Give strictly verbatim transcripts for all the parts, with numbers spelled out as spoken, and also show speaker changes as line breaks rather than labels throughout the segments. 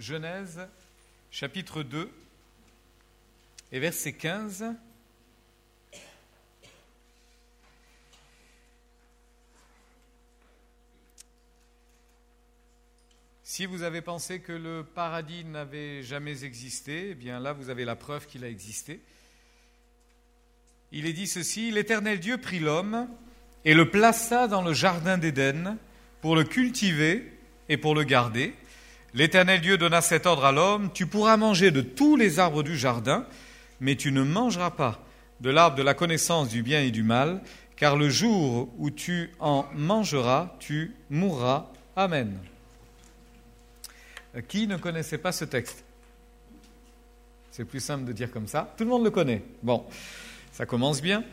Genèse, chapitre deux, et verset quinze. Si vous avez pensé que le paradis n'avait jamais existé, eh bien là, vous avez la preuve qu'il a existé. Il est dit ceci: « L'Éternel Dieu prit l'homme et le plaça dans le jardin d'Éden pour le cultiver et pour le garder. L'Éternel Dieu donna cet ordre à l'homme: « Tu pourras manger de tous les arbres du jardin, mais tu ne mangeras pas de l'arbre de la connaissance du bien et du mal, car le jour où tu en mangeras, tu mourras. » Amen. Qui ne connaissait pas ce texte? C'est plus simple de dire comme ça. Tout le monde le connaît. Bon, ça commence bien.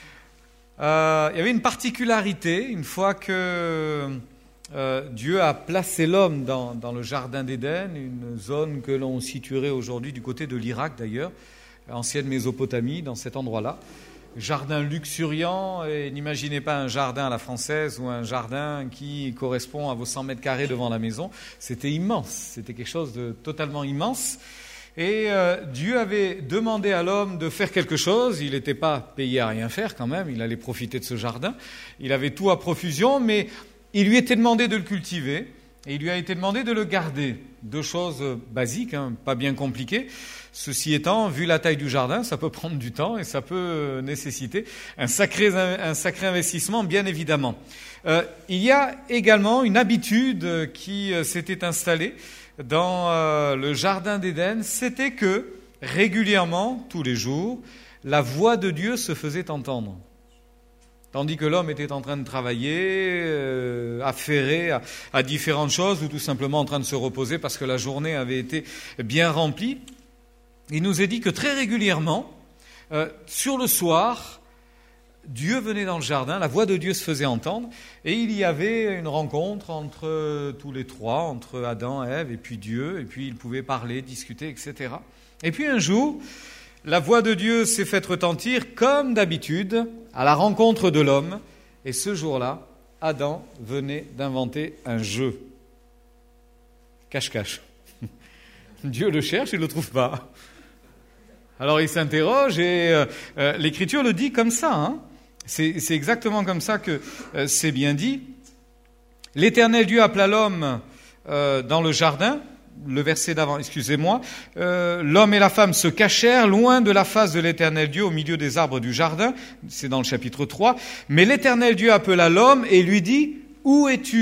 Euh, il y avait une particularité, une fois que euh, Dieu a placé l'homme dans, dans le jardin d'Éden, une zone que l'on situerait aujourd'hui du côté de l'Irak d'ailleurs, ancienne Mésopotamie, dans cet endroit-là. Jardin luxuriant, et n'imaginez pas un jardin à la française ou un jardin qui correspond à vos cent mètres carrés devant la maison. C'était immense, c'était quelque chose de totalement immense. Et euh, Dieu avait demandé à l'homme de faire quelque chose. Il n'était pas payé à rien faire quand même, il allait profiter de ce jardin. Il avait tout à profusion, mais il lui était demandé de le cultiver et il lui a été demandé de le garder. Deux choses basiques, hein, pas bien compliquées. Ceci étant, vu la taille du jardin, ça peut prendre du temps et ça peut nécessiter un sacré, un sacré investissement, bien évidemment. Euh, il y a également une habitude qui euh, s'était installée dans euh, le jardin d'Éden, c'était que régulièrement, tous les jours, la voix de Dieu se faisait entendre. Tandis que l'homme était en train de travailler, euh, affairé à, à différentes choses, ou tout simplement en train de se reposer parce que la journée avait été bien remplie. Il nous est dit que très régulièrement, euh, sur le soir, Dieu venait dans le jardin, la voix de Dieu se faisait entendre, et il y avait une rencontre entre tous les trois, entre Adam, Ève et puis Dieu, et puis ils pouvaient parler, discuter, et cetera. Et puis un jour, la voix de Dieu s'est faite retentir, comme d'habitude, à la rencontre de l'homme, et ce jour-là, Adam venait d'inventer un jeu. Cache-cache. Dieu le cherche, il ne le trouve pas. Alors il s'interroge et euh, euh, l'Écriture le dit comme ça. Hein. C'est, c'est exactement comme ça que euh, c'est bien dit. L'Éternel Dieu appela l'homme euh, dans le jardin. Le verset d'avant, excusez-moi. Euh, l'homme et la femme se cachèrent loin de la face de l'Éternel Dieu au milieu des arbres du jardin. C'est dans le chapitre trois. Mais l'Éternel Dieu appela l'homme et lui dit: « Où es-tu »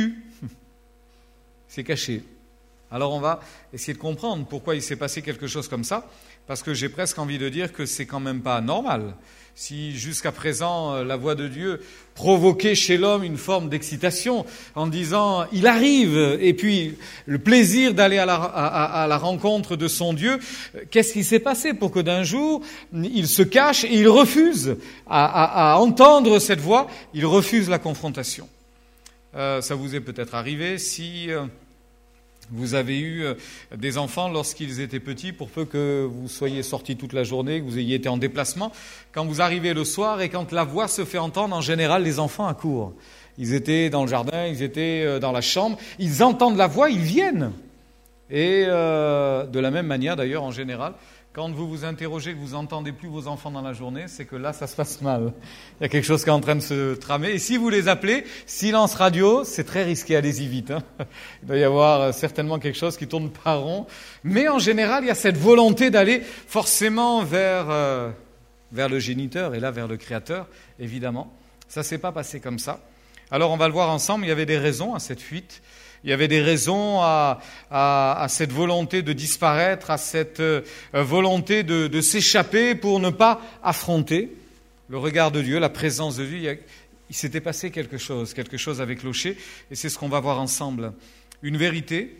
C'est caché. Alors on va essayer de comprendre pourquoi il s'est passé quelque chose comme ça, parce que j'ai presque envie de dire que c'est quand même pas normal. Si jusqu'à présent la voix de Dieu provoquait chez l'homme une forme d'excitation en disant « il arrive » et puis le plaisir d'aller à la, à, à la rencontre de son Dieu, qu'est-ce qui s'est passé pour que d'un jour il se cache et il refuse à, à, à entendre cette voix, il refuse la confrontation. Euh, ça vous est peut-être arrivé si... Euh, Vous avez eu des enfants lorsqu'ils étaient petits, pour peu que vous soyez sortis toute la journée, que vous ayez été en déplacement. Quand vous arrivez le soir et quand la voix se fait entendre, en général, les enfants accourent. Ils étaient dans le jardin, ils étaient dans la chambre, ils entendent la voix, ils viennent. Et euh, de la même manière, d'ailleurs, en général, quand vous vous interrogez, que vous n'entendez plus vos enfants dans la journée, c'est que là, ça se passe mal. Il y a quelque chose qui est en train de se tramer. Et si vous les appelez, silence radio, c'est très risqué, allez-y vite. Hein. Il doit y avoir certainement quelque chose qui tourne par rond. Mais en général, il y a cette volonté d'aller forcément vers, euh, vers le géniteur, et là, vers le Créateur, évidemment. Ça ne s'est pas passé comme ça. Alors, on va le voir ensemble, il y avait des raisons à cette fuite. Il y avait des raisons à, à, à cette volonté de disparaître, à cette euh, volonté de, de s'échapper pour ne pas affronter le regard de Dieu, la présence de Dieu. Il, y a, il s'était passé quelque chose, quelque chose avec l'Oché, et c'est ce qu'on va voir ensemble. Une vérité,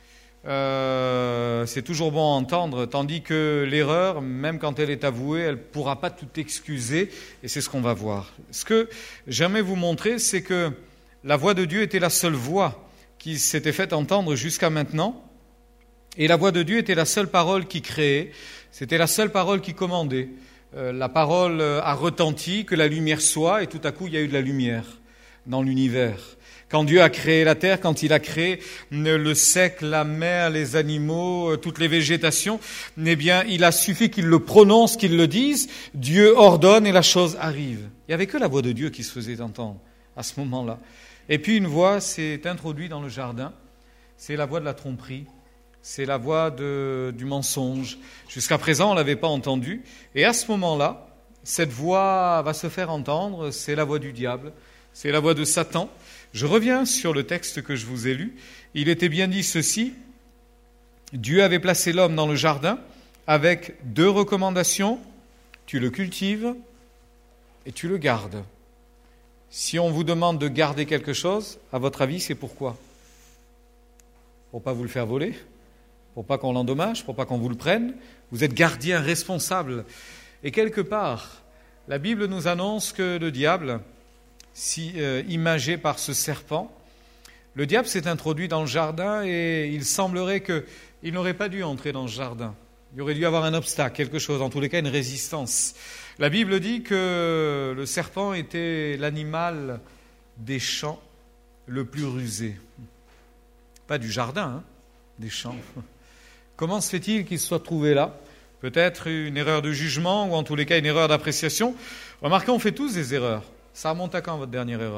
euh, c'est toujours bon à entendre, tandis que l'erreur, même quand elle est avouée, elle ne pourra pas tout excuser, et c'est ce qu'on va voir. Ce que j'aimerais vous montrer, c'est que la voix de Dieu était la seule voix qui s'était fait entendre jusqu'à maintenant, et la voix de Dieu était la seule parole qui créait, c'était la seule parole qui commandait. Euh, la parole a retenti, que la lumière soit, et tout à coup il y a eu de la lumière dans l'univers. Quand Dieu a créé la terre, quand il a créé le sec, la mer, les animaux, toutes les végétations, eh bien, il a suffi qu'il le prononce, qu'il le dise, Dieu ordonne et la chose arrive. Il n'y avait que la voix de Dieu qui se faisait entendre à ce moment-là. Et puis une voix s'est introduite dans le jardin, c'est la voix de la tromperie, c'est la voix de, du mensonge. Jusqu'à présent, on ne l'avait pas entendue. Et à ce moment-là, cette voix va se faire entendre, c'est la voix du diable, c'est la voix de Satan. Je reviens sur le texte que je vous ai lu. Il était bien dit ceci, Dieu avait placé l'homme dans le jardin avec deux recommandations, tu le cultives et tu le gardes. Si on vous demande de garder quelque chose, à votre avis, c'est pourquoi ? Pour pas vous le faire voler ? Pour pas qu'on l'endommage, pour pas qu'on vous le prenne. Vous êtes gardien responsable. Et quelque part, la Bible nous annonce que le diable, si euh, imagé par ce serpent, le diable s'est introduit dans le jardin et il semblerait qu'il n'aurait pas dû entrer dans ce jardin. Il aurait dû y avoir un obstacle, quelque chose, en tous les cas une résistance. La Bible dit que le serpent était l'animal des champs le plus rusé. Pas du jardin, hein, des champs. Comment se fait-il qu'il se soit trouvé là ? Peut-être une erreur de jugement ou en tous les cas une erreur d'appréciation. Remarquez, on fait tous des erreurs. Ça remonte à quand votre dernière erreur ?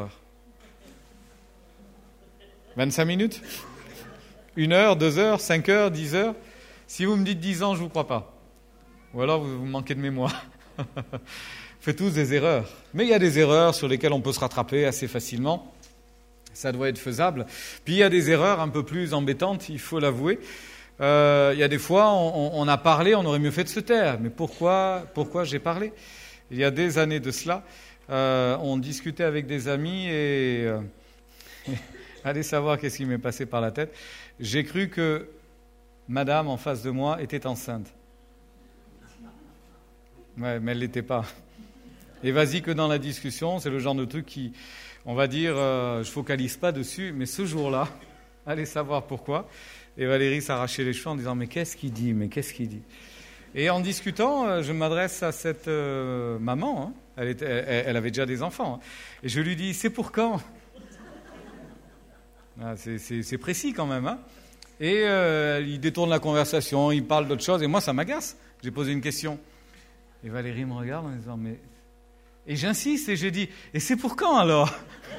vingt-cinq minutes ? Une heure, deux heures, cinq heures, dix heures ? Si vous me dites dix ans, je ne vous crois pas. Ou alors vous, vous manquez de mémoire. On fait tous des erreurs. Mais il y a des erreurs sur lesquelles on peut se rattraper assez facilement. Ça doit être faisable. Puis il y a des erreurs un peu plus embêtantes, il faut l'avouer. Euh, il y a des fois, on, on a parlé, on aurait mieux fait de se taire. Mais pourquoi, pourquoi j'ai parlé ? Il y a des années de cela, euh, on discutait avec des amis et euh, allez savoir qu'est-ce qui m'est passé par la tête. J'ai cru que madame en face de moi était enceinte. Ouais, mais elle ne l'était pas. Et vas-y que dans la discussion, c'est le genre de truc qui, on va dire, euh, je ne focalise pas dessus, mais ce jour-là, allez savoir pourquoi. Et Valérie s'arrachait les cheveux en disant « Mais qu'est-ce qu'il dit ? Mais qu'est-ce qu'il dit ?» Et en discutant, je m'adresse à cette euh, maman. Hein. Elle, était, elle, elle avait déjà des enfants. Hein. Et je lui dis « C'est pour quand ?» ah, c'est, c'est, c'est précis quand même. Hein. Et euh, il détourne la conversation, il parle d'autre chose. Et moi, ça m'agace. J'ai posé une question. Et Valérie me regarde en disant « Mais... » Et j'insiste et je dis « Et c'est pour quand alors ?»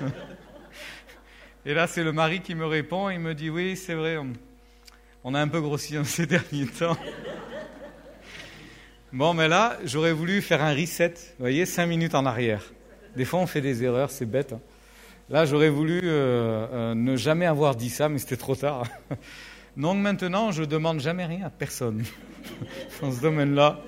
Et là, c'est le mari qui me répond. Il me dit « Oui, c'est vrai. On... On a un peu grossi ces derniers temps. » Bon, mais là, j'aurais voulu faire un reset, vous voyez, cinq minutes en arrière. Des fois, on fait des erreurs, c'est bête. Hein. Là, j'aurais voulu euh, euh, ne jamais avoir dit ça, mais c'était trop tard. Donc maintenant, je ne demande jamais rien à personne dans ce domaine-là.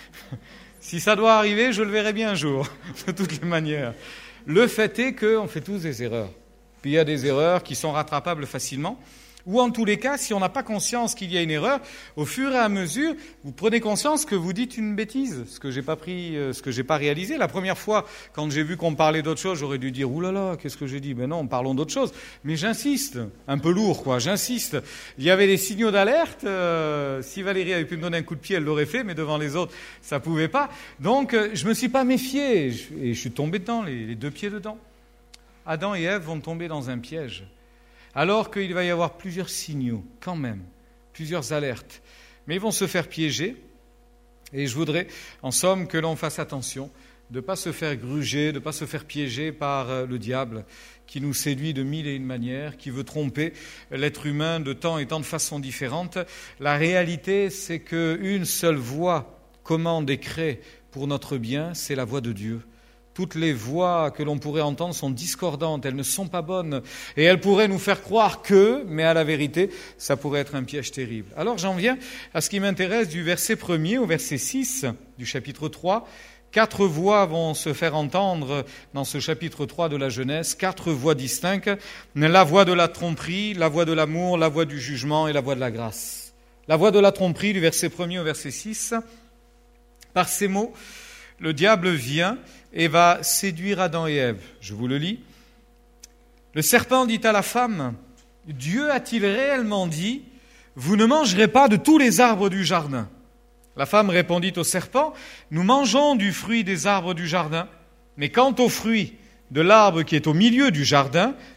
Si ça doit arriver, je le verrai bien un jour, de toutes les manières. Le fait est qu'on fait tous des erreurs. Puis il y a des erreurs qui sont rattrapables facilement. Ou en tous les cas, si on n'a pas conscience qu'il y a une erreur, au fur et à mesure, vous prenez conscience que vous dites une bêtise, ce que j'ai pas pris, ce que j'ai pas réalisé. La première fois, quand j'ai vu qu'on parlait d'autre chose, j'aurais dû dire « Ouh là là, qu'est-ce que j'ai dit ?» Ben non, parlons d'autre chose. Mais j'insiste, un peu lourd quoi, j'insiste. Il y avait des signaux d'alerte. Euh, si Valérie avait pu me donner un coup de pied, elle l'aurait fait, mais devant les autres, ça pouvait pas. Donc, euh, je me suis pas méfié et je suis tombé dedans, les, les deux pieds dedans. Adam et Ève vont tomber dans un piège. Alors qu'il va y avoir plusieurs signaux, quand même, plusieurs alertes. Mais ils vont se faire piéger. Et je voudrais, en somme, que l'on fasse attention de ne pas se faire gruger, de ne pas se faire piéger par le diable qui nous séduit de mille et une manières, qui veut tromper l'être humain de tant et tant de façons différentes. La réalité, c'est qu'une seule voix commande et crée pour notre bien, c'est la voix de Dieu. Toutes les voix que l'on pourrait entendre sont discordantes, elles ne sont pas bonnes. Et elles pourraient nous faire croire que, mais à la vérité, ça pourrait être un piège terrible. Alors j'en viens à ce qui m'intéresse du verset premier au verset six du chapitre trois. Quatre voix vont se faire entendre dans ce chapitre trois de la Genèse, quatre voix distinctes. La voix de la tromperie, la voix de l'amour, la voix du jugement et la voix de la grâce. La voix de la tromperie du verset premier au verset six. Par ces mots, le diable vient et va séduire Adam et Ève. Je vous le lis. Le serpent dit à la femme, « Dieu a-t-il réellement dit, vous ne mangerez pas de tous les arbres du jardin ?» La femme répondit au serpent, « Nous mangeons du fruit des arbres du jardin, mais quant au fruit de l'arbre qui est au milieu du jardin,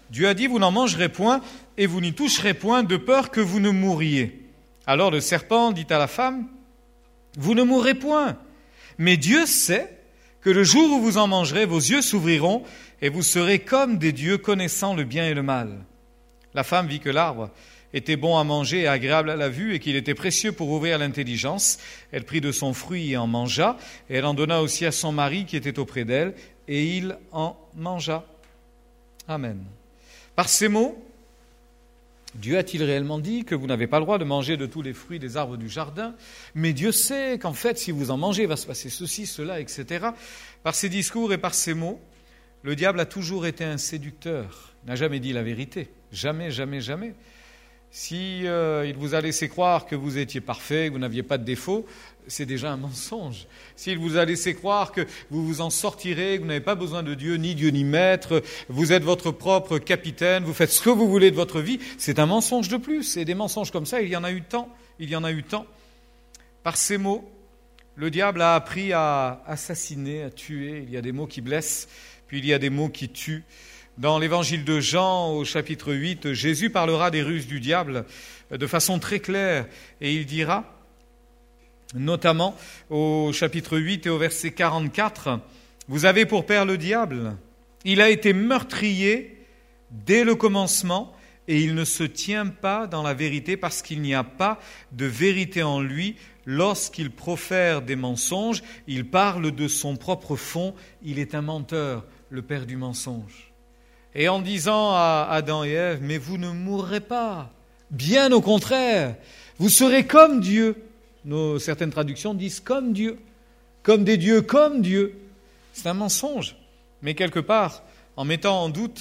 Dieu a dit, vous n'en mangerez point et vous n'y toucherez point de peur que vous ne mouriez. Alors le serpent dit à la femme, vous ne mourrez point. Mais Dieu sait que le jour où vous en mangerez, vos yeux s'ouvriront et vous serez comme des dieux connaissant le bien et le mal. La femme vit que l'arbre était bon à manger et agréable à la vue et qu'il était précieux pour ouvrir l'intelligence. Elle prit de son fruit et en mangea, et elle en donna aussi à son mari qui était auprès d'elle, et il en mangea. Amen. Par ces mots, Dieu a-t-il réellement dit que vous n'avez pas le droit de manger de tous les fruits des arbres du jardin? Mais Dieu sait qu'en fait, si vous en mangez, il va se passer ceci, cela, et cetera. Par ces discours et par ces mots, le diable a toujours été un séducteur. Il n'a jamais dit la vérité. Jamais, jamais, jamais. Si euh, il vous a laissé croire que vous étiez parfait, que vous n'aviez pas de défaut, c'est déjà un mensonge. S'il vous a laissé croire que vous vous en sortirez, que vous n'avez pas besoin de Dieu, ni Dieu ni maître, vous êtes votre propre capitaine, vous faites ce que vous voulez de votre vie, c'est un mensonge de plus. Et des mensonges comme ça, il y en a eu tant, il y en a eu tant. Par ces mots, le diable a appris à assassiner, à tuer. Il y a des mots qui blessent, puis il y a des mots qui tuent. Dans l'évangile de Jean, au chapitre huit, Jésus parlera des ruses du diable de façon très claire, et il dira, notamment au chapitre huit et au verset quarante-quatre, « Vous avez pour père le diable, il a été meurtrier dès le commencement, et il ne se tient pas dans la vérité parce qu'il n'y a pas de vérité en lui. Lorsqu'il profère des mensonges, il parle de son propre fond, il est un menteur, le père du mensonge. » Et en disant à Adam et Ève, « Mais vous ne mourrez pas, bien au contraire, vous serez comme Dieu. » Nos, certaines traductions disent « comme Dieu », comme des dieux, comme Dieu. C'est un mensonge, mais quelque part, en mettant en doute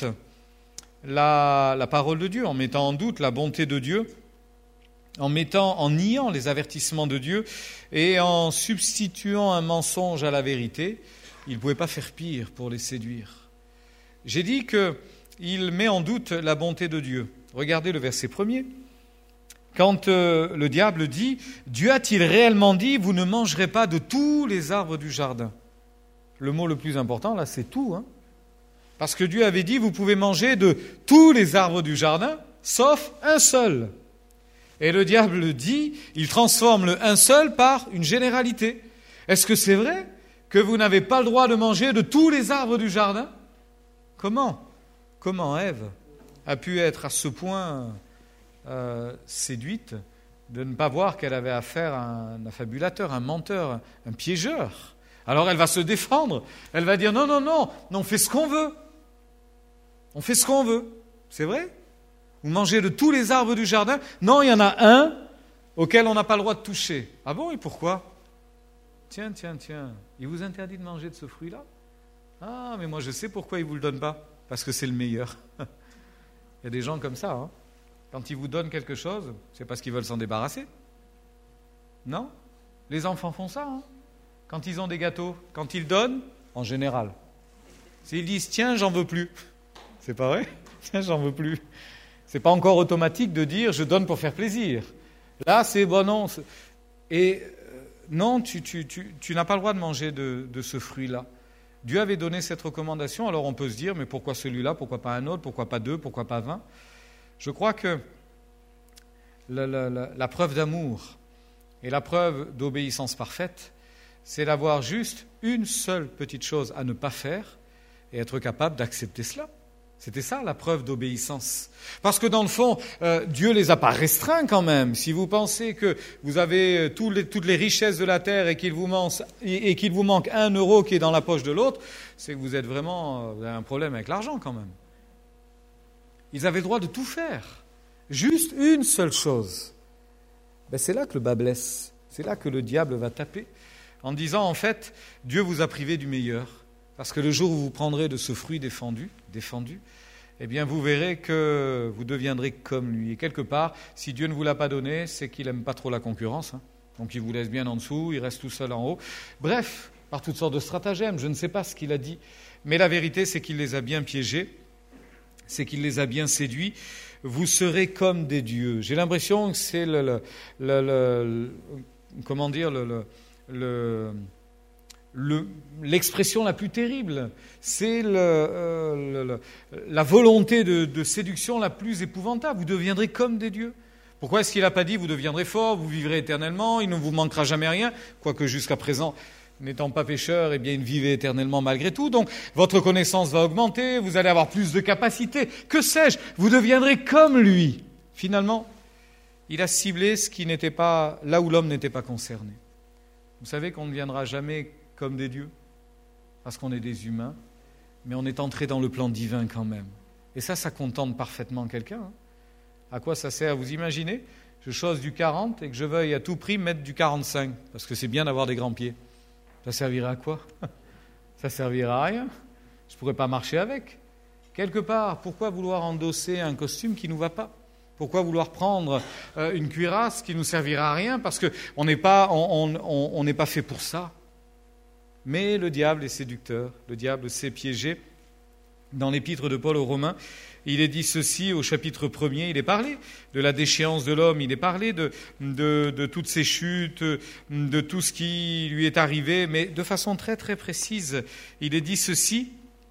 la, la parole de Dieu, en mettant en doute la bonté de Dieu, en mettant, en niant les avertissements de Dieu et en substituant un mensonge à la vérité, il ne pouvait pas faire pire pour les séduire. J'ai dit qu'il met en doute la bonté de Dieu. Regardez le verset premier. Quand euh, le diable dit « Dieu a-t-il réellement dit, vous ne mangerez pas de tous les arbres du jardin ?» Le mot le plus important, là, c'est « tout hein ». Parce que Dieu avait dit « Vous pouvez manger de tous les arbres du jardin, sauf un seul ». Et le diable dit, il transforme le un seul par une généralité. Est-ce que c'est vrai que vous n'avez pas le droit de manger de tous les arbres du jardin ? Comment Comment Ève a pu être à ce point euh, séduite de ne pas voir qu'elle avait affaire à un affabulateur, un menteur, un piégeur? Alors elle va se défendre, elle va dire non, non, non, on fait ce qu'on veut. On fait ce qu'on veut. C'est vrai ? Vous mangez de tous les arbres du jardin? Non, il y en a un auquel on n'a pas le droit de toucher. Ah bon, et pourquoi? Tiens, tiens, tiens, il vous interdit de manger de ce fruit-là? Ah, mais moi je sais pourquoi il ne vous le donne pas. Parce que c'est le meilleur. Il y a des gens comme ça. Hein. Quand ils vous donnent quelque chose, c'est parce qu'ils veulent s'en débarrasser. Non? Les enfants font ça. Hein. Quand ils ont des gâteaux, quand ils donnent, en général, s'ils disent « tiens, j'en veux plus », c'est pas vrai? Tiens, j'en veux plus. C'est pas encore automatique de dire « je donne pour faire plaisir ». Là, c'est bon, non. C'est... Et euh, non, tu, tu, tu, tu n'as pas le droit de manger de, de ce fruit-là. Dieu avait donné cette recommandation, alors on peut se dire, mais pourquoi celui-là, pourquoi pas un autre, pourquoi pas deux, pourquoi pas vingt? Je crois que la, la, la, la preuve d'amour et la preuve d'obéissance parfaite, c'est d'avoir juste une seule petite chose à ne pas faire et être capable d'accepter cela. C'était ça la preuve d'obéissance. Parce que dans le fond, euh, Dieu les a pas restreints quand même. Si vous pensez que vous avez tous les, toutes les richesses de la terre et qu'il vous manque, et, et qu'il vous manque un euro qui est dans la poche de l'autre, c'est que vous êtes vraiment, vous avez un problème avec l'argent quand même. Ils avaient le droit de tout faire. Juste une seule chose. Ben c'est là que le bas blesse. C'est là que le diable va taper. En disant, en fait, Dieu vous a privé du meilleur. Parce que le jour où vous prendrez de ce fruit défendu, défendu, eh bien vous verrez que vous deviendrez comme lui. Et quelque part, si Dieu ne vous l'a pas donné, c'est qu'il n'aime pas trop la concurrence. Hein. Donc il vous laisse bien en dessous, il reste tout seul en haut. Bref, par toutes sortes de stratagèmes, je ne sais pas ce qu'il a dit. Mais la vérité, c'est qu'il les a bien piégés, c'est qu'il les a bien séduits. Vous serez comme des dieux. J'ai l'impression que c'est le... le, le, le comment dire le... le, le le, l'expression la plus terrible. C'est le, euh, le, le, la volonté de, de séduction la plus épouvantable. Vous deviendrez comme des dieux. Pourquoi est-ce qu'il n'a pas dit « vous deviendrez forts, vous vivrez éternellement, il ne vous manquera jamais rien », quoique jusqu'à présent, n'étant pas pécheur, eh bien, il vivait éternellement malgré tout. Donc, votre connaissance va augmenter, vous allez avoir plus de capacités. Que sais-je ? Vous deviendrez comme lui. Finalement, il a ciblé ce qui n'était pas là où l'homme n'était pas concerné. Vous savez qu'on ne viendra jamais comme des dieux, parce qu'on est des humains, mais on est entré dans le plan divin quand même. Et ça, ça contente parfaitement quelqu'un. Hein. À quoi ça sert ? Vous imaginez ? Je chose du quarante et que je veuille à tout prix mettre du quarante-cinq, parce que c'est bien d'avoir des grands pieds. Ça servira à quoi ? Ça servira à rien. Je ne pourrais pas marcher avec. Quelque part, pourquoi vouloir endosser un costume qui ne nous va pas ? Pourquoi vouloir prendre euh, une cuirasse qui ne nous servira à rien ? Parce qu'on n'est pas, on, on, on n'est pas fait pour ça. Mais le diable est séducteur. Le diable sait piéger. Dans l'épître de Paul aux Romains, il est dit ceci au chapitre premier, il est parlé de la déchéance de l'homme, il est parlé de, de, de toutes ses chutes, de tout ce qui lui est arrivé, mais de façon très très précise. Il est dit ceci,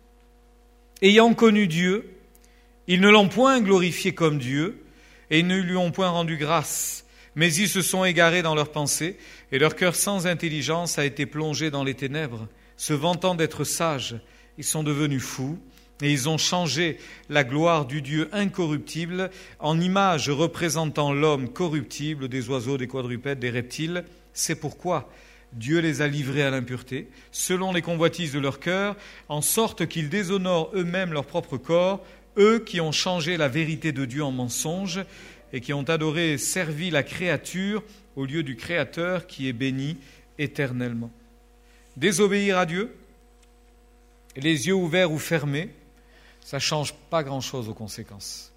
« Ayant connu Dieu, ils ne l'ont point glorifié comme Dieu, et ne lui ont point rendu grâce, mais ils se sont égarés dans leurs pensées, et leur cœur sans intelligence a été plongé dans les ténèbres. Se vantant d'être sages, ils sont devenus fous, et ils ont changé la gloire du Dieu incorruptible en image représentant l'homme corruptible, des oiseaux, des quadrupèdes, des reptiles. C'est pourquoi Dieu les a livrés à l'impureté, selon les convoitises de leur cœur, en sorte qu'ils déshonorent eux-mêmes leur propre corps, eux qui ont changé la vérité de Dieu en mensonge et qui ont adoré et servi la créature au lieu du Créateur qui est béni éternellement. » Désobéir à Dieu, les yeux ouverts ou fermés, ça ne change pas grand-chose aux conséquences.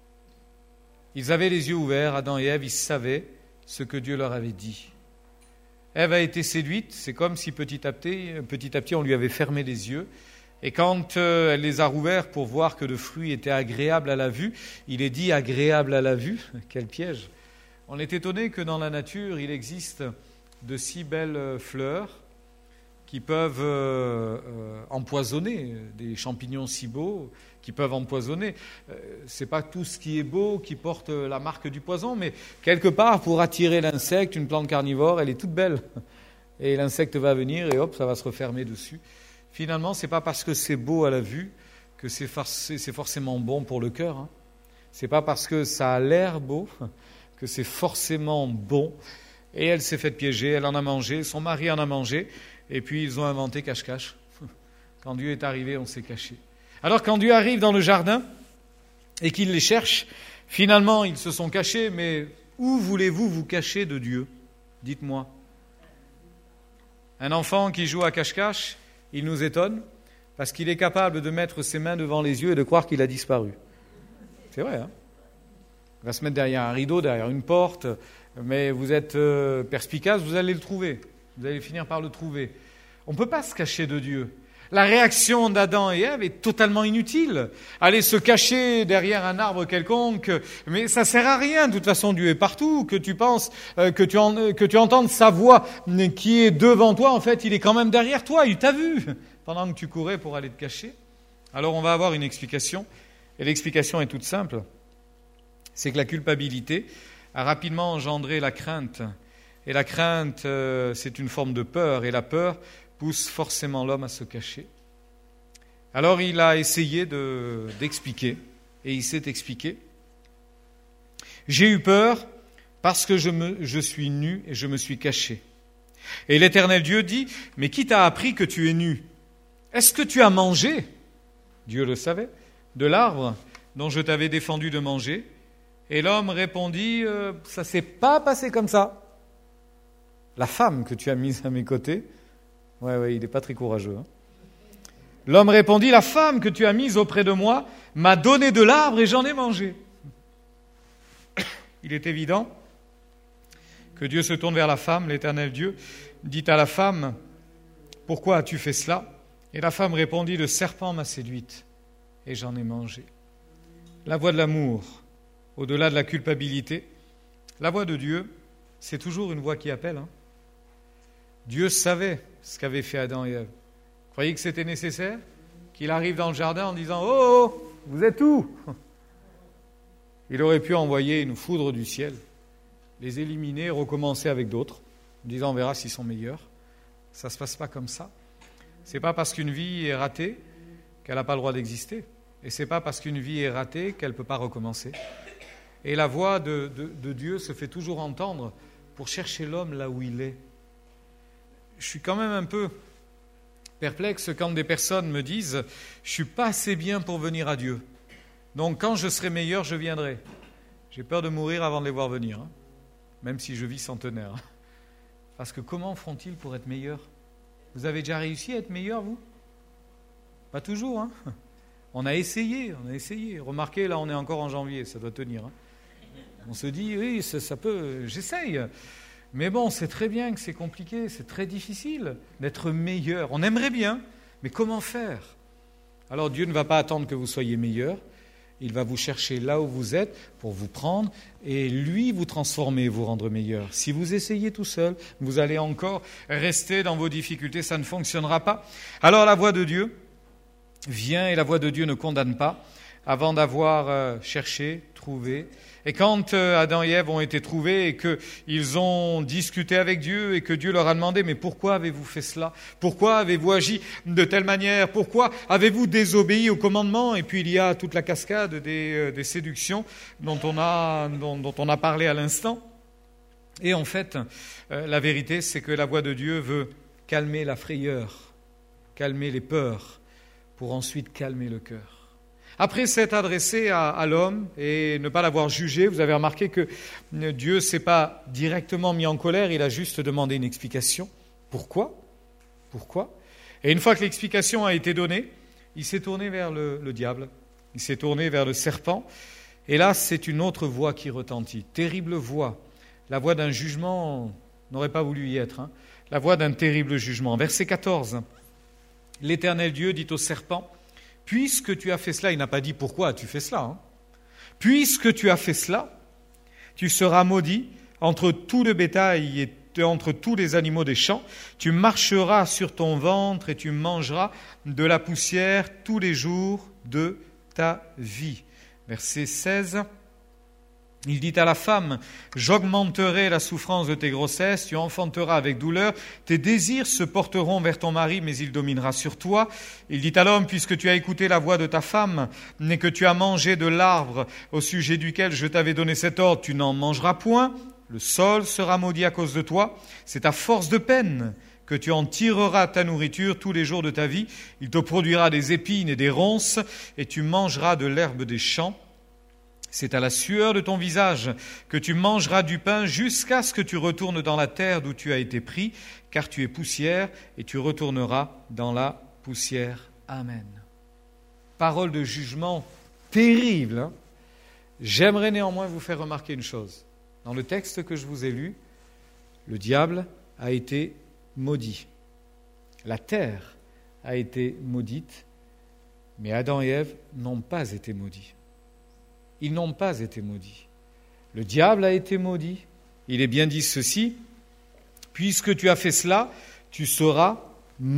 Ils avaient les yeux ouverts, Adam et Ève, ils savaient ce que Dieu leur avait dit. Ève a été séduite, c'est comme si petit à petit, petit à petit on lui avait fermé les yeux. Et quand euh, elle les a rouverts pour voir que le fruit était agréable à la vue, il est dit agréable à la vue, quel piège. On est étonné que dans la nature, il existe de si belles fleurs qui peuvent euh, euh, empoisonner, des champignons si beaux qui peuvent empoisonner. Euh, c'est pas tout ce qui est beau qui porte la marque du poison, mais quelque part, pour attirer l'insecte, une plante carnivore, elle est toute belle. Et l'insecte va venir et hop, ça va se refermer dessus. Finalement, c'est pas parce que c'est beau à la vue que c'est, forc- c'est forcément bon pour le cœur. Hein. C'est pas parce que ça a l'air beau que c'est forcément bon. Et elle s'est faite piéger, elle en a mangé, son mari en a mangé. Et puis, ils ont inventé cache-cache. Quand Dieu est arrivé, on s'est caché. Alors, quand Dieu arrive dans le jardin et qu'il les cherche, finalement, ils se sont cachés, mais où voulez-vous vous cacher de Dieu ? Dites-moi. Un enfant qui joue à cache-cache, il nous étonne parce qu'il est capable de mettre ses mains devant les yeux et de croire qu'il a disparu. C'est vrai, hein ? Il va se mettre derrière un rideau, derrière une porte, mais vous êtes euh, perspicace, vous allez le trouver. Vous allez finir par le trouver. On ne peut pas se cacher de Dieu. La réaction d'Adam et Ève est totalement inutile. Aller se cacher derrière un arbre quelconque, mais ça sert à rien. De toute façon, Dieu est partout. Que tu penses, euh, que tu en, que tu entendes sa voix qui est devant toi, en fait, il est quand même derrière toi. Il t'a vu pendant que tu courais pour aller te cacher. Alors, on va avoir une explication. Et l'explication est toute simple. C'est que la culpabilité a rapidement engendré la crainte. Et la crainte, euh, c'est une forme de peur, et la peur pousse forcément l'homme à se cacher. Alors il a essayé de, d'expliquer, et il s'est expliqué. J'ai eu peur parce que je, me, je suis nu et je me suis caché. Et l'Éternel Dieu dit, mais qui t'a appris que tu es nu ? Est-ce que tu as mangé ? Dieu le savait, de l'arbre dont je t'avais défendu de manger. Et l'homme répondit, euh, ça ne s'est pas passé comme ça. La femme que tu as mise à mes côtés, ouais, ouais, il n'est pas très courageux. Hein. L'homme répondit, la femme que tu as mise auprès de moi m'a donné de l'arbre et j'en ai mangé. Il est évident que Dieu se tourne vers la femme, l'Éternel Dieu, dit à la femme, pourquoi as-tu fait cela ? Et la femme répondit, le serpent m'a séduite et j'en ai mangé. La voie de l'amour, au-delà de la culpabilité, la voie de Dieu, c'est toujours une voie qui appelle. Hein. Dieu savait ce qu'avaient fait Adam et Ève. Vous croyez que c'était nécessaire qu'il arrive dans le jardin en disant « Oh, oh, vous êtes où ?» Il aurait pu envoyer une foudre du ciel, les éliminer, recommencer avec d'autres, en disant « On verra s'ils sont meilleurs ». Ça ne se passe pas comme ça. Ce n'est pas parce qu'une vie est ratée qu'elle n'a pas le droit d'exister. Et ce n'est pas parce qu'une vie est ratée qu'elle ne peut pas recommencer. Et la voix de, de, de Dieu se fait toujours entendre pour chercher l'homme là où il est. Je suis quand même un peu perplexe quand des personnes me disent « Je ne suis pas assez bien pour venir à Dieu. Donc quand je serai meilleur, je viendrai. » J'ai peur de mourir avant de les voir venir, hein, même si je vis centenaire. Parce que comment font-ils pour être meilleurs ? Vous avez déjà réussi à être meilleur, vous ? Pas toujours, hein ? On a essayé, on a essayé. Remarquez, là, on est encore en janvier, ça doit tenir. Hein. On se dit, oui, ça, ça peut, j'essaye. Mais bon, c'est très bien que c'est compliqué, c'est très difficile d'être meilleur. On aimerait bien, mais comment faire ? Alors Dieu ne va pas attendre que vous soyez meilleur. Il va vous chercher là où vous êtes pour vous prendre et lui vous transformer, vous rendre meilleur. Si vous essayez tout seul, vous allez encore rester dans vos difficultés, ça ne fonctionnera pas. Alors la voix de Dieu vient et la voix de Dieu ne condamne pas avant d'avoir cherché, trouvé. Et quand Adam et Ève ont été trouvés et qu'ils ont discuté avec Dieu et que Dieu leur a demandé « Mais pourquoi avez-vous fait cela ? Pourquoi avez-vous agi de telle manière ? Pourquoi avez-vous désobéi au commandement ?» Et puis il y a toute la cascade des, des séductions dont on a, dont, dont on a parlé à l'instant. Et en fait, la vérité, c'est que la voix de Dieu veut calmer la frayeur, calmer les peurs, pour ensuite calmer le cœur. Après s'être adressé à, à l'homme et ne pas l'avoir jugé, vous avez remarqué que Dieu ne s'est pas directement mis en colère, il a juste demandé une explication. Pourquoi ? Pourquoi ? Et une fois que l'explication a été donnée, il s'est tourné vers le, le diable, il s'est tourné vers le serpent. Et là, c'est une autre voix qui retentit, terrible voix, la voix d'un jugement, on n'aurait pas voulu y être, hein, la voix d'un terrible jugement. Verset quatorze, l'Éternel Dieu dit au serpent, « Puisque tu as fait cela », il n'a pas dit « Pourquoi as-tu fait cela hein ?»« Puisque tu as fait cela, tu seras maudit entre tout le bétail et entre tous les animaux des champs. Tu marcheras sur ton ventre et tu mangeras de la poussière tous les jours de ta vie. » Verset seize. Il dit à la femme, « J'augmenterai la souffrance de tes grossesses, tu enfanteras avec douleur, tes désirs se porteront vers ton mari, mais il dominera sur toi. » Il dit à l'homme, « Puisque tu as écouté la voix de ta femme, et que tu as mangé de l'arbre au sujet duquel je t'avais donné cet ordre, tu n'en mangeras point. Le sol sera maudit à cause de toi. C'est à force de peine que tu en tireras ta nourriture tous les jours de ta vie. Il te produira des épines et des ronces, et tu mangeras de l'herbe des champs. C'est à la sueur de ton visage que tu mangeras du pain jusqu'à ce que tu retournes dans la terre d'où tu as été pris, car tu es poussière et tu retourneras dans la poussière. » Amen. Parole de jugement terrible. Hein ? J'aimerais néanmoins vous faire remarquer une chose. Dans le texte que je vous ai lu, le diable a été maudit. La terre a été maudite, mais Adam et Ève n'ont pas été maudits. Ils n'ont pas été maudits. Le diable a été maudit. Il est bien dit ceci, « Puisque tu as fait cela, tu seras maudit. »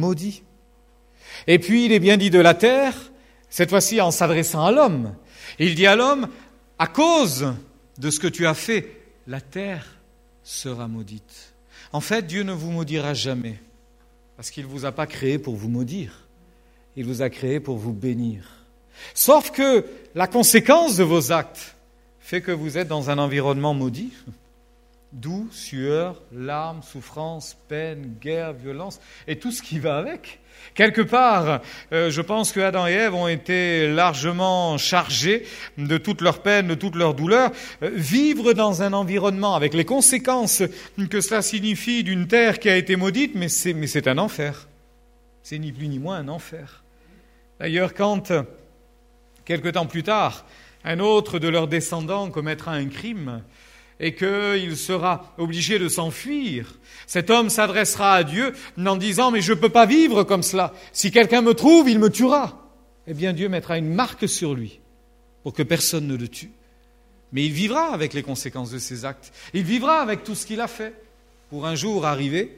Et puis il est bien dit de la terre, cette fois-ci en s'adressant à l'homme. Il dit à l'homme, « À cause de ce que tu as fait, la terre sera maudite. » En fait, Dieu ne vous maudira jamais, parce qu'il ne vous a pas créé pour vous maudire. Il vous a créé pour vous bénir. Sauf que la conséquence de vos actes fait que vous êtes dans un environnement maudit, doux, sueur, larmes, souffrance, peine, guerre, violence, et tout ce qui va avec. Quelque part, euh, je pense que Adam et Ève ont été largement chargés de toute leur peine, de toute leur douleur. Euh, vivre dans un environnement avec les conséquences que cela signifie d'une terre qui a été maudite, mais c'est, mais c'est un enfer. C'est ni plus ni moins un enfer. D'ailleurs, quand... quelque temps plus tard, un autre de leurs descendants commettra un crime et qu'il sera obligé de s'enfuir, cet homme s'adressera à Dieu en disant « Mais je ne peux pas vivre comme cela. Si quelqu'un me trouve, il me tuera. » Eh bien, Dieu mettra une marque sur lui pour que personne ne le tue. Mais il vivra avec les conséquences de ses actes. Il vivra avec tout ce qu'il a fait pour un jour arriver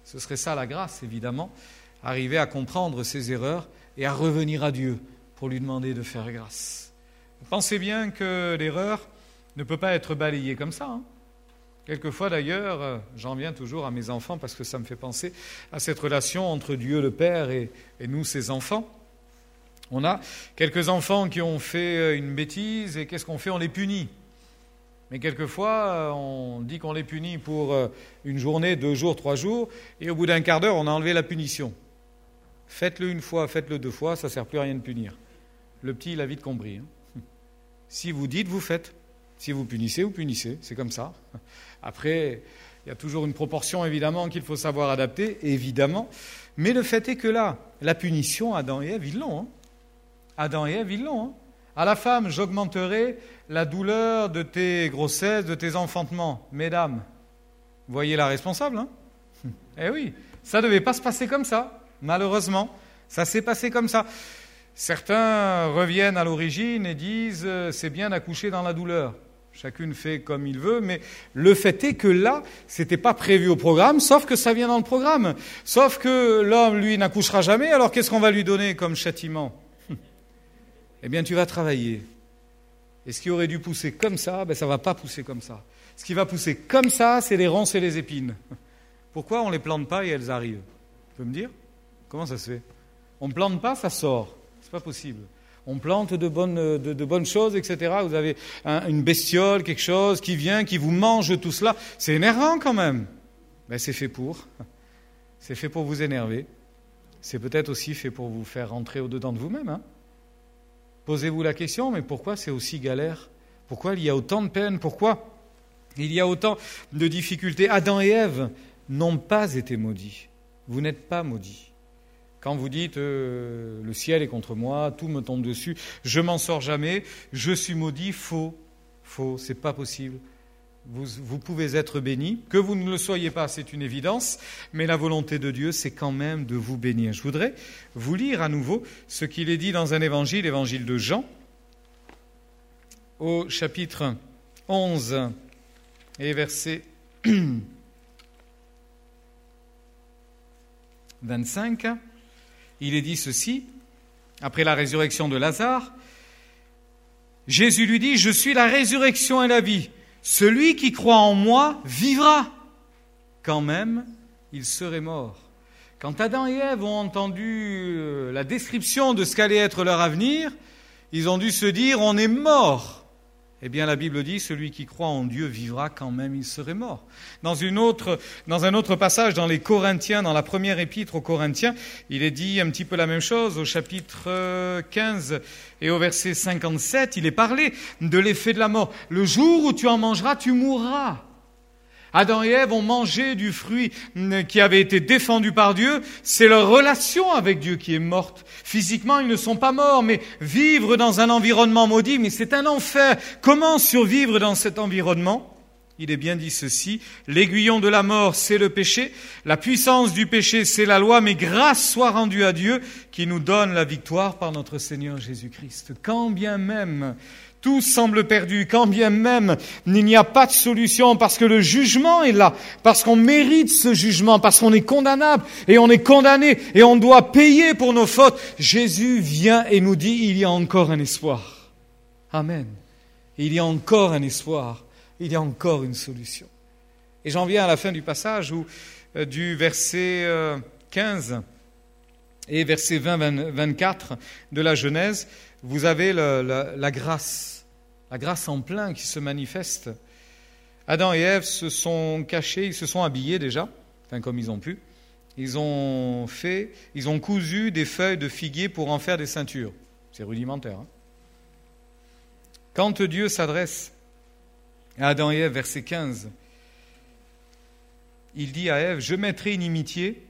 Ce serait ça la grâce, évidemment, arriver à comprendre ses erreurs et à revenir à Dieu pour lui demander de faire grâce. Pensez bien que l'erreur ne peut pas être balayée comme ça. Hein. Quelquefois d'ailleurs, j'en viens toujours à mes enfants parce que ça me fait penser à cette relation entre Dieu le Père et, et nous, ses enfants. On a quelques enfants qui ont fait une bêtise et qu'est-ce qu'on fait? On les punit. Mais quelquefois, on dit qu'on les punit pour une journée, deux jours, trois jours, et au bout d'un quart d'heure, on a enlevé la punition. Faites-le une fois, faites-le deux fois, ça ne sert plus à rien de punir. Le petit, il a vite compris. Hein. Si vous dites, vous faites. Si vous punissez, vous punissez. C'est comme ça. Après, il y a toujours une proportion, évidemment, qu'il faut savoir adapter, évidemment. Mais le fait est que là, la punition, Adam et Ève, ils l'ont. Hein. Adam et Ève, ils l'ont. Hein. À la femme, j'augmenterai la douleur de tes grossesses, de tes enfantements. Mesdames, voyez la responsable. Hein. Eh oui, ça ne devait pas se passer comme ça, malheureusement. Ça s'est passé comme ça. Certains reviennent à l'origine et disent euh, c'est bien d'accoucher dans la douleur. Chacune fait comme il veut, mais le fait est que là, c'était pas prévu au programme, sauf que ça vient dans le programme. Sauf que l'homme, lui, n'accouchera jamais, alors qu'est-ce qu'on va lui donner comme châtiment? Eh bien, tu vas travailler. Et ce qui aurait dû pousser comme ça, ben, ça ne va pas pousser comme ça. Ce qui va pousser comme ça, c'est les ronces et les épines. Pourquoi on ne les plante pas et elles arrivent? Tu peux me dire? Comment ça se fait? On ne plante pas, ça sort. C'est pas possible. On plante de bonnes, de, de bonnes choses, et cetera. Vous avez un, une bestiole, quelque chose qui vient, qui vous mange tout cela. C'est énervant quand même. Ben, c'est fait pour. C'est fait pour vous énerver. C'est peut-être aussi fait pour vous faire rentrer au-dedans de vous-même. Hein. Posez-vous la question, mais pourquoi c'est aussi galère? Pourquoi il y a autant de peine? Pourquoi il y a autant de difficultés? Adam et Ève n'ont pas été maudits. Vous n'êtes pas maudits. Quand vous dites euh, « le ciel est contre moi, tout me tombe dessus, je m'en sors jamais, je suis maudit », faux, faux, c'est pas possible. Vous, vous pouvez être bénis, que vous ne le soyez pas, c'est une évidence, mais la volonté de Dieu, c'est quand même de vous bénir. Je voudrais vous lire à nouveau ce qu'il est dit dans un évangile, l'évangile de Jean, au chapitre onze et verset vingt-cinq. Il est dit ceci, après la résurrection de Lazare, Jésus lui dit « Je suis la résurrection et la vie. Celui qui croit en moi vivra, quand même il serait mort. » Quand Adam et Ève ont entendu la description de ce qu'allait être leur avenir, ils ont dû se dire « On est mort ». Eh bien, la Bible dit, celui qui croit en Dieu vivra quand même, il serait mort. Dans une autre, dans un autre passage, dans les Corinthiens, dans la première épître aux Corinthiens, il est dit un petit peu la même chose, au chapitre quinze et au verset cinquante-sept, il est parlé de l'effet de la mort. Le jour où tu en mangeras, tu mourras. Adam et Ève ont mangé du fruit qui avait été défendu par Dieu. C'est leur relation avec Dieu qui est morte. Physiquement, ils ne sont pas morts, mais vivre dans un environnement maudit, mais c'est un enfer. Comment survivre dans cet environnement? Il est bien dit ceci, l'aiguillon de la mort, c'est le péché. La puissance du péché, c'est la loi, mais grâce soit rendue à Dieu qui nous donne la victoire par notre Seigneur Jésus-Christ. Quand bien même tout semble perdu, quand bien même il n'y a pas de solution, parce que le jugement est là, parce qu'on mérite ce jugement, parce qu'on est condamnable et on est condamné et on doit payer pour nos fautes. Jésus vient et nous dit, il y a encore un espoir. Amen. Il y a encore un espoir, il y a encore une solution. Et j'en viens à la fin du passage où, euh, du verset euh, quinze et verset vingt à vingt-quatre de la Genèse, vous avez le, la, la grâce, la grâce en plein qui se manifeste. Adam et Ève se sont cachés, ils se sont habillés déjà, enfin comme ils ont pu. Ils ont fait, ils ont cousu des feuilles de figuier pour en faire des ceintures. C'est rudimentaire. Hein. Quand Dieu s'adresse à Adam et Ève, verset quinze, il dit à Ève, « Je mettrai une inimitié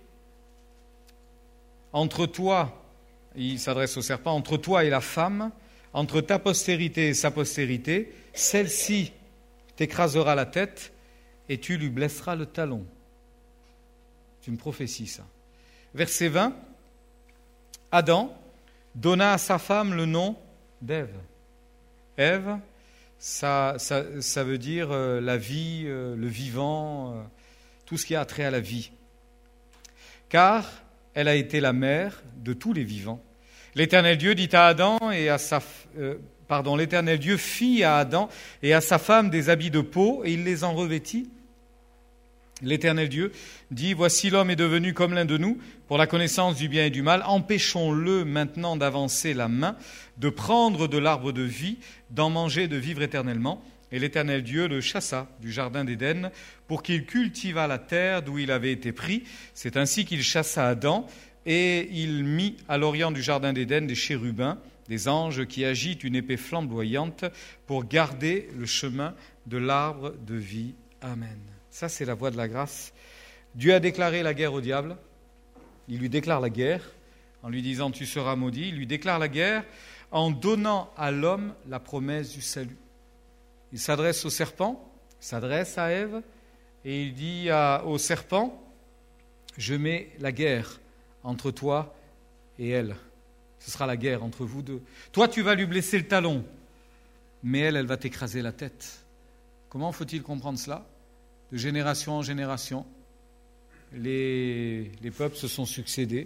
entre toi, il s'adresse au serpent, entre toi et la femme, entre ta postérité et sa postérité, celle-ci t'écrasera la tête et tu lui blesseras le talon. » C'est une prophétie, ça. Verset vingt, Adam donna à sa femme le nom d'Ève. Ève, ça, ça, ça veut dire euh, la vie, euh, le vivant, euh, tout ce qui a trait à la vie. car elle a été la mère de tous les vivants. L'Éternel Dieu dit à Adam et à sa euh, pardon, l'Éternel Dieu fit à Adam et à sa femme des habits de peau et il les en revêtit. L'Éternel Dieu dit, voici l'homme est devenu comme l'un de nous pour la connaissance du bien et du mal. Empêchons-le maintenant d'avancer la main, de prendre de l'arbre de vie, d'en manger, de vivre éternellement. Et l'Éternel Dieu le chassa du jardin d'Éden pour qu'il cultivât la terre d'où il avait été pris. C'est ainsi qu'il chassa Adam et il mit à l'orient du jardin d'Éden des chérubins, des anges qui agitent une épée flamboyante pour garder le chemin de l'arbre de vie. Amen. Ça, c'est la voie de la grâce. Dieu a déclaré la guerre au diable. Il lui déclare la guerre en lui disant « tu seras maudit ». Il lui déclare la guerre en donnant à l'homme la promesse du salut. Il s'adresse au serpent, s'adresse à Ève, et il dit à, au serpent « je mets la guerre entre toi et elle. Ce sera la guerre entre vous deux. Toi, tu vas lui blesser le talon, mais elle, elle va t'écraser la tête. » Comment faut-il comprendre cela ? De génération en génération, les, les peuples se sont succédés,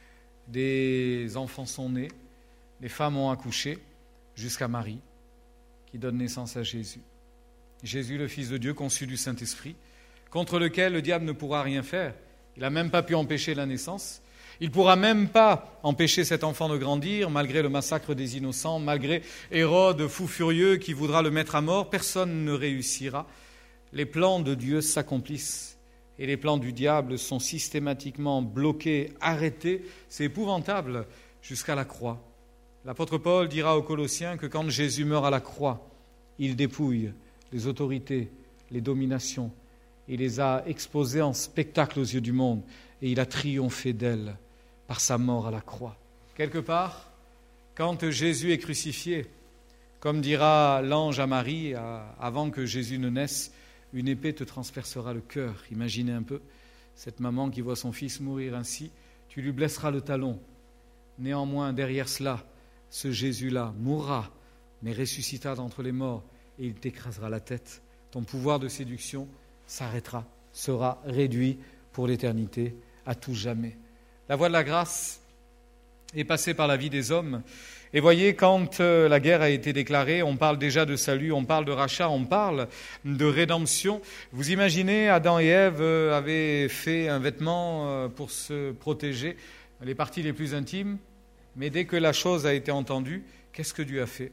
des enfants sont nés, les femmes ont accouché, jusqu'à Marie, qui donne naissance à Jésus. Jésus, le Fils de Dieu, conçu du Saint-Esprit, contre lequel le diable ne pourra rien faire. Il n'a même pas pu empêcher la naissance. Il ne pourra même pas empêcher cet enfant de grandir, malgré le massacre des innocents, malgré Hérode, fou furieux, qui voudra le mettre à mort. Personne ne réussira. Les plans de Dieu s'accomplissent et les plans du diable sont systématiquement bloqués, arrêtés. C'est épouvantable jusqu'à la croix. L'apôtre Paul dira aux Colossiens que quand Jésus meurt à la croix, il dépouille les autorités, les dominations. Il les a exposées en spectacle aux yeux du monde et il a triomphé d'elles par sa mort à la croix. Quelque part, quand Jésus est crucifié, comme dira l'ange à Marie avant que Jésus ne naisse, une épée te transpercera le cœur. Imaginez un peu cette maman qui voit son fils mourir ainsi. Tu lui blesseras le talon. Néanmoins, derrière cela, ce Jésus-là mourra, mais ressuscitera d'entre les morts et il t'écrasera la tête. Ton pouvoir de séduction s'arrêtera, sera réduit pour l'éternité, à tout jamais. La voie de la grâce est passée par la vie des hommes. Et voyez, quand euh, la guerre a été déclarée, on parle déjà de salut, on parle de rachat, on parle de rédemption. Vous imaginez, Adam et Ève euh, avaient fait un vêtement euh, pour se protéger, les parties les plus intimes, mais dès que la chose a été entendue, qu'est-ce que Dieu a fait ?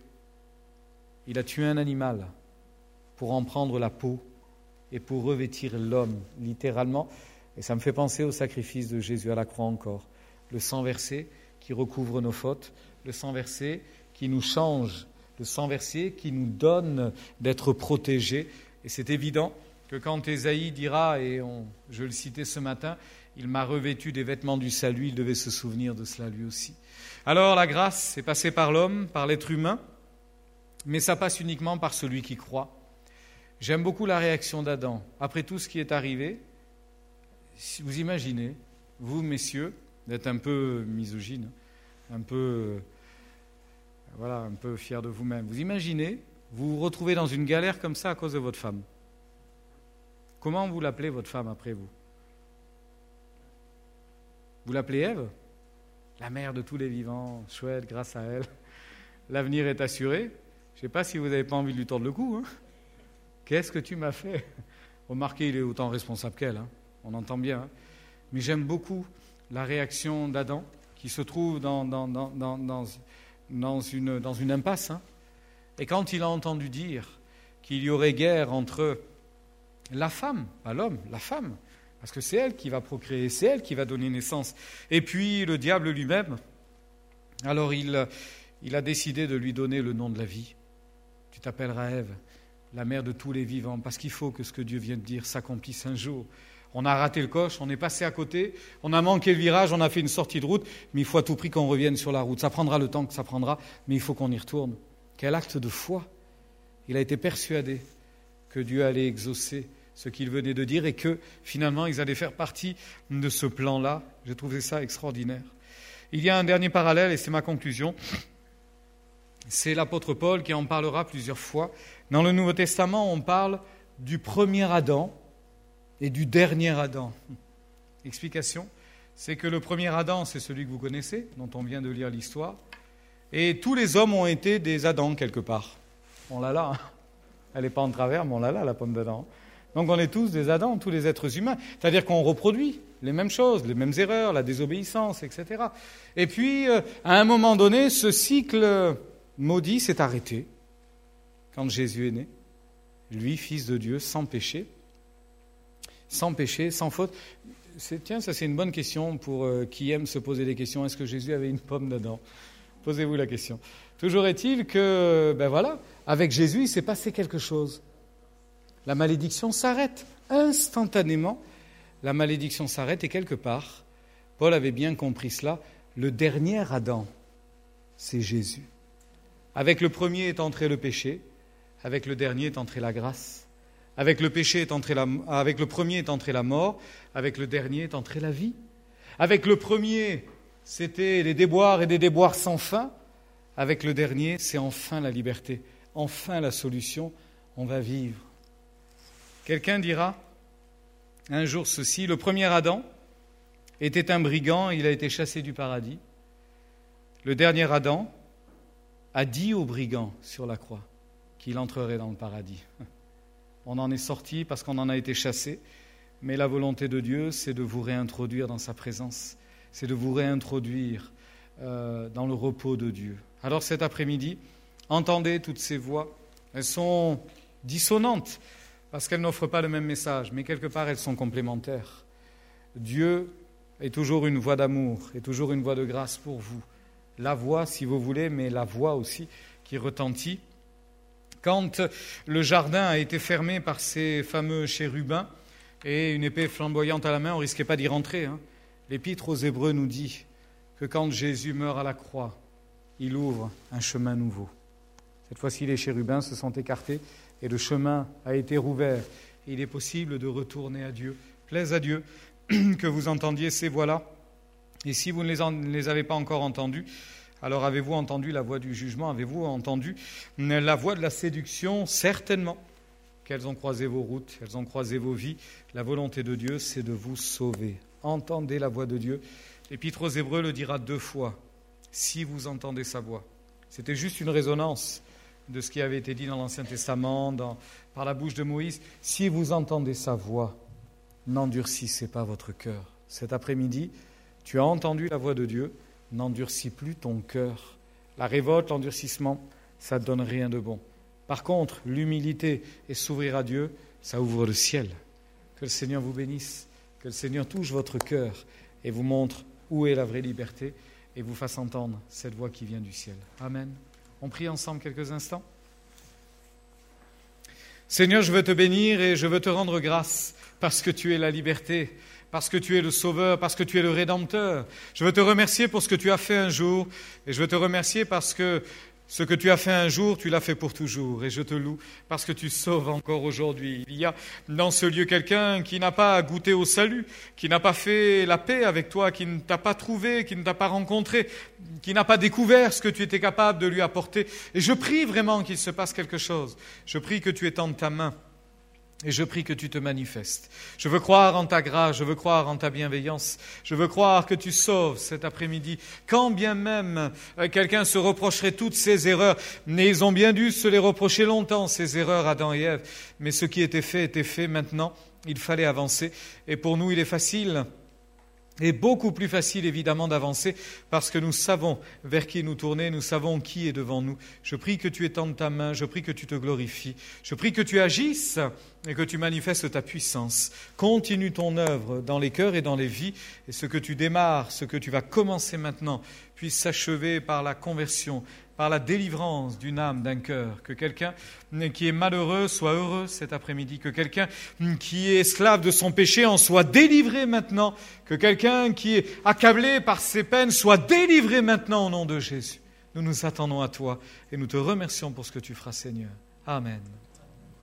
Il a tué un animal pour en prendre la peau et pour revêtir l'homme, littéralement. Et ça me fait penser au sacrifice de Jésus à la croix encore. Le sang versé qui recouvre nos fautes, le sang versé qui nous change, le sang versé qui nous donne d'être protégés. Et c'est évident que quand Ésaïe dira, et on, je le citais ce matin, il m'a revêtu des vêtements du salut, il devait se souvenir de cela lui aussi. Alors la grâce est passée par l'homme, par l'être humain, mais ça passe uniquement par celui qui croit. J'aime beaucoup la réaction d'Adam. Après tout ce qui est arrivé, si vous imaginez, vous messieurs, d'être un peu misogyne, un peu, voilà, un peu fier de vous-même. Vous imaginez, vous vous retrouvez dans une galère comme ça à cause de votre femme. Comment vous l'appelez, votre femme, après vous ? Vous l'appelez Ève ? La mère de tous les vivants, chouette, grâce à elle. L'avenir est assuré. Je ne sais pas si vous n'avez pas envie de lui tordre le cou. Hein ? Qu'est-ce que tu m'as fait ? Remarquez, il est autant responsable qu'elle. Hein ? On entend bien. Hein ? Mais j'aime beaucoup la réaction d'Adam, qui se trouve dans, dans, dans, dans, dans, dans, une, dans une impasse. Hein. Et quand il a entendu dire qu'il y aurait guerre entre la femme, pas l'homme, la femme, parce que c'est elle qui va procréer, c'est elle qui va donner naissance, et puis le diable lui-même, alors il, il a décidé de lui donner le nom de la vie. Tu t'appelleras Ève, la mère de tous les vivants, parce qu'il faut que ce que Dieu vient de dire s'accomplisse un jour. On a raté le coche, on est passé à côté, on a manqué le virage, on a fait une sortie de route, mais il faut à tout prix qu'on revienne sur la route. Ça prendra le temps que ça prendra, mais il faut qu'on y retourne. Quel acte de foi ! Il a été persuadé que Dieu allait exaucer ce qu'il venait de dire et que finalement ils allaient faire partie de ce plan-là. J'ai trouvé ça extraordinaire. Il y a un dernier parallèle et c'est ma conclusion. C'est l'apôtre Paul qui en parlera plusieurs fois. Dans le Nouveau Testament, on parle du premier Adam et du dernier Adam. Explication, c'est que le premier Adam, c'est celui que vous connaissez, dont on vient de lire l'histoire, et tous les hommes ont été des Adams quelque part. On l'a là, hein. Elle n'est pas en travers, mais on l'a là, la pomme d'Adam. Donc on est tous des Adams, tous les êtres humains. C'est-à-dire qu'on reproduit les mêmes choses, les mêmes erreurs, la désobéissance, et cetera. Et puis, à un moment donné, ce cycle maudit s'est arrêté quand Jésus est né. Lui, fils de Dieu, sans péché, sans péché, sans faute. C'est, tiens, ça c'est une bonne question pour euh, qui aime se poser des questions. Est-ce que Jésus avait une pomme d'Adam ? Posez-vous la question. Toujours est-il que, ben voilà, avec Jésus, il s'est passé quelque chose. La malédiction s'arrête instantanément. La malédiction s'arrête et quelque part, Paul avait bien compris cela, le dernier Adam, c'est Jésus. Avec le premier est entré le péché, avec le dernier est entrée la grâce. Avec le péché est entrée la, avec le premier est entrée la mort, avec le dernier est entrée la vie. Avec le premier, c'était des déboires et des déboires sans fin. Avec le dernier, c'est enfin la liberté, enfin la solution, on va vivre. Quelqu'un dira un jour ceci, le premier Adam était un brigand, il a été chassé du paradis. Le dernier Adam a dit au brigand sur la croix qu'il entrerait dans le paradis. On en est sorti parce qu'on en a été chassé, mais la volonté de Dieu, c'est de vous réintroduire dans sa présence, c'est de vous réintroduire euh, dans le repos de Dieu. Alors cet après-midi, entendez toutes ces voix, elles sont dissonantes, parce qu'elles n'offrent pas le même message, mais quelque part elles sont complémentaires. Dieu est toujours une voix d'amour, est toujours une voix de grâce pour vous. La voix, si vous voulez, mais la voix aussi qui retentit. Quand le jardin a été fermé par ces fameux chérubins et une épée flamboyante à la main, on ne risquait pas d'y rentrer. Hein. L'Épître aux Hébreux nous dit que quand Jésus meurt à la croix, il ouvre un chemin nouveau. Cette fois-ci, les chérubins se sont écartés et le chemin a été rouvert. Et il est possible de retourner à Dieu. Plaise à Dieu que vous entendiez ces voix-là. Et si vous ne les, en, ne les avez pas encore entendues, alors avez-vous entendu la voix du jugement ? Avez-vous entendu la voix de la séduction ? Certainement qu'elles ont croisé vos routes, elles ont croisé vos vies. La volonté de Dieu, c'est de vous sauver. Entendez la voix de Dieu. L'Épître aux Hébreux le dira deux fois. Si vous entendez sa voix. C'était juste une résonance de ce qui avait été dit dans l'Ancien Testament, dans, par la bouche de Moïse. Si vous entendez sa voix, n'endurcissez pas votre cœur. Cet après-midi, tu as entendu la voix de Dieu, n'endurcis plus ton cœur. La révolte, l'endurcissement, ça ne donne rien de bon. Par contre, l'humilité et s'ouvrir à Dieu, ça ouvre le ciel. Que le Seigneur vous bénisse, que le Seigneur touche votre cœur et vous montre où est la vraie liberté et vous fasse entendre cette voix qui vient du ciel. Amen. On prie ensemble quelques instants. Seigneur, je veux te bénir et je veux te rendre grâce parce que tu es la liberté, parce que tu es le Sauveur, parce que tu es le Rédempteur. Je veux te remercier pour ce que tu as fait un jour et je veux te remercier parce que ce que tu as fait un jour, tu l'as fait pour toujours. Et je te loue parce que tu sauves encore aujourd'hui. Il y a dans ce lieu quelqu'un qui n'a pas goûté au salut, qui n'a pas fait la paix avec toi, qui ne t'a pas trouvé, qui ne t'a pas rencontré, qui n'a pas découvert ce que tu étais capable de lui apporter. Et je prie vraiment qu'il se passe quelque chose. Je prie que tu étendes ta main. Et je prie que tu te manifestes. Je veux croire en ta grâce, je veux croire en ta bienveillance. Je veux croire que tu sauves cet après-midi. Quand bien même quelqu'un se reprocherait toutes ses erreurs, mais ils ont bien dû se les reprocher longtemps, ces erreurs, Adam et Ève. Mais ce qui était fait était fait maintenant. Il fallait avancer. Et pour nous, il est facile, et beaucoup plus facile évidemment d'avancer, parce que nous savons vers qui nous tourner, nous savons qui est devant nous. Je prie que tu étendes ta main, je prie que tu te glorifies, je prie que tu agisses et que tu manifestes ta puissance. Continue ton œuvre dans les cœurs et dans les vies, et ce que tu démarres, ce que tu vas commencer maintenant, puisse s'achever par la conversion, par la délivrance d'une âme, d'un cœur. Que quelqu'un qui est malheureux soit heureux cet après-midi. Que quelqu'un qui est esclave de son péché en soit délivré maintenant. Que quelqu'un qui est accablé par ses peines soit délivré maintenant au nom de Jésus. Nous nous attendons à toi et nous te remercions pour ce que tu feras, Seigneur. Amen.